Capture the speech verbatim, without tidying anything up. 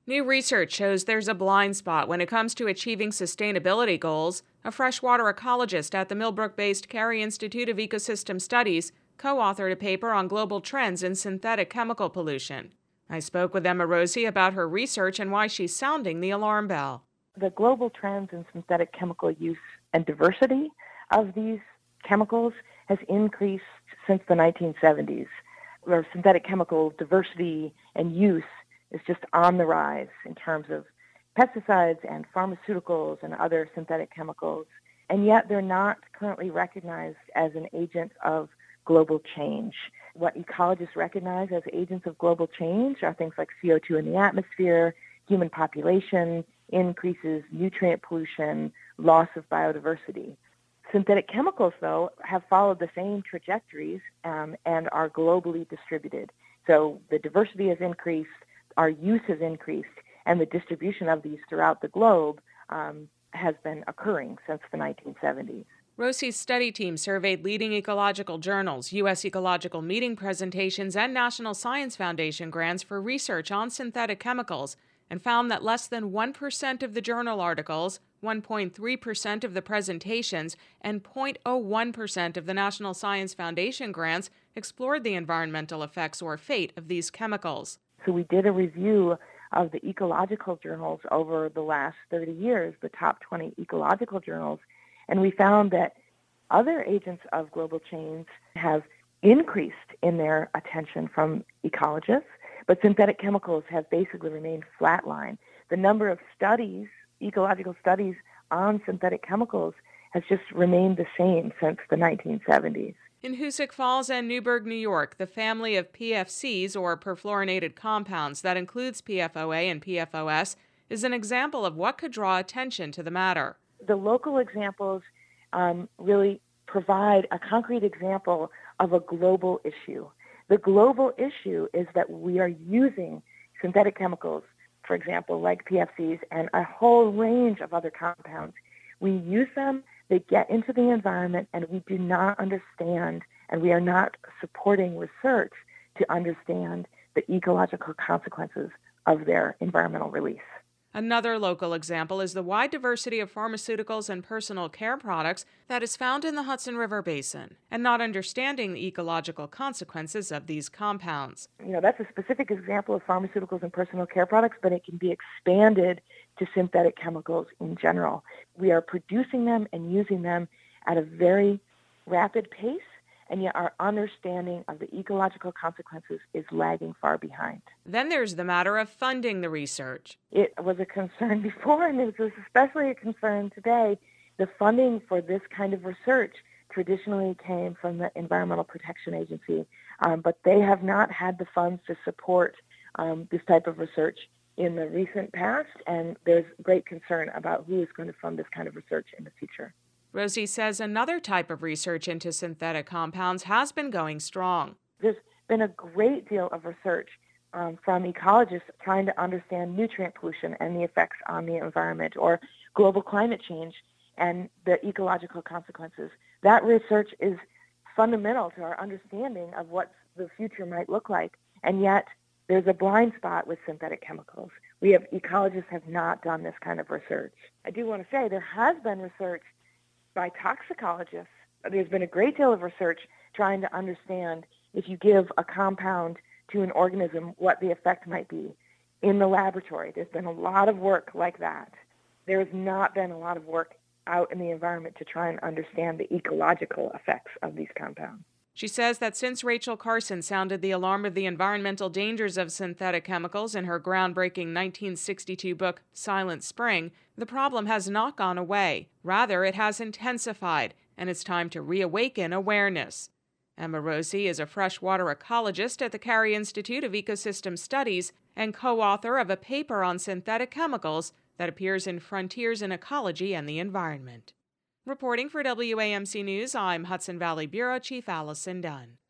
New research shows there's a blind spot when it comes to achieving sustainability goals. A freshwater ecologist at the Millbrook-based Carey Institute of Ecosystem Studies co-authored a paper on global trends in synthetic chemical pollution. I spoke with Emma Rosie about her research and why she's sounding the alarm bell. The global trends in synthetic chemical use and diversity of these chemicals has increased since the nineteen seventies, where synthetic chemical diversity and use is just on the rise in terms of pesticides and pharmaceuticals and other synthetic chemicals, and yet they're not currently recognized as an agent of global change. What ecologists recognize as agents of global change are things like C O two in the atmosphere, human population increases, nutrient pollution, loss of biodiversity. Synthetic chemicals, though, have followed the same trajectories um, and are globally distributed. So the diversity has increased, our use has increased, and the distribution of these throughout the globe um, has been occurring since the nineteen seventies. Rosie's study team surveyed leading ecological journals, U S ecological meeting presentations, and National Science Foundation grants for research on synthetic chemicals, and found that less than one percent of the journal articles, one point three percent of the presentations, and zero point zero one percent of the National Science Foundation grants explored the environmental effects or fate of these chemicals. So we did a review of the ecological journals over the last thirty years, the top twenty ecological journals, and we found that other agents of global change have increased in their attention from ecologists, but synthetic chemicals have basically remained flatline. The number of studies, ecological studies on synthetic chemicals, has just remained the same since the nineteen seventies. In Hoosick Falls and Newburgh, New York, the family of P F Cs, or perfluorinated compounds, that includes P F O A and P F O S, is an example of what could draw attention to the matter. The local examples um, really provide a concrete example of a global issue. The global issue is that we are using synthetic chemicals, for example, like P F Cs and a whole range of other compounds. We use them, they get into the environment, and we do not understand, and we are not supporting research to understand the ecological consequences of their environmental release. Another local example is the wide diversity of pharmaceuticals and personal care products that is found in the Hudson River Basin, and not understanding the ecological consequences of these compounds. You know, that's a specific example of pharmaceuticals and personal care products, but it can be expanded to synthetic chemicals in general. We are producing them and using them at a very rapid pace, and yet our understanding of the ecological consequences is lagging far behind. Then there's the matter of funding the research. It was a concern before, and it was especially a concern today. The funding for this kind of research traditionally came from the Environmental Protection Agency, um, but they have not had the funds to support um, this type of research in the recent past, and there's great concern about who is going to fund this kind of research in the future. Rosie says another type of research into synthetic compounds has been going strong. There's been a great deal of research um, from ecologists trying to understand nutrient pollution and the effects on the environment, or global climate change and the ecological consequences. That research is fundamental to our understanding of what the future might look like, and yet there's a blind spot with synthetic chemicals. We have ecologists have not done this kind of research. I do want to say there has been research by toxicologists. There's been a great deal of research trying to understand if you give a compound to an organism, what the effect might be in the laboratory. There's been a lot of work like that. There has not been a lot of work out in the environment to try and understand the ecological effects of these compounds. She says that since Rachel Carson sounded the alarm of the environmental dangers of synthetic chemicals in her groundbreaking nineteen sixty-two book, Silent Spring, the problem has not gone away. Rather, it has intensified, and it's time to reawaken awareness. Emma Rosie is a freshwater ecologist at the Carey Institute of Ecosystem Studies and co-author of a paper on synthetic chemicals that appears in Frontiers in Ecology and the Environment. Reporting for W A M C News, I'm Hudson Valley Bureau Chief Allison Dunn.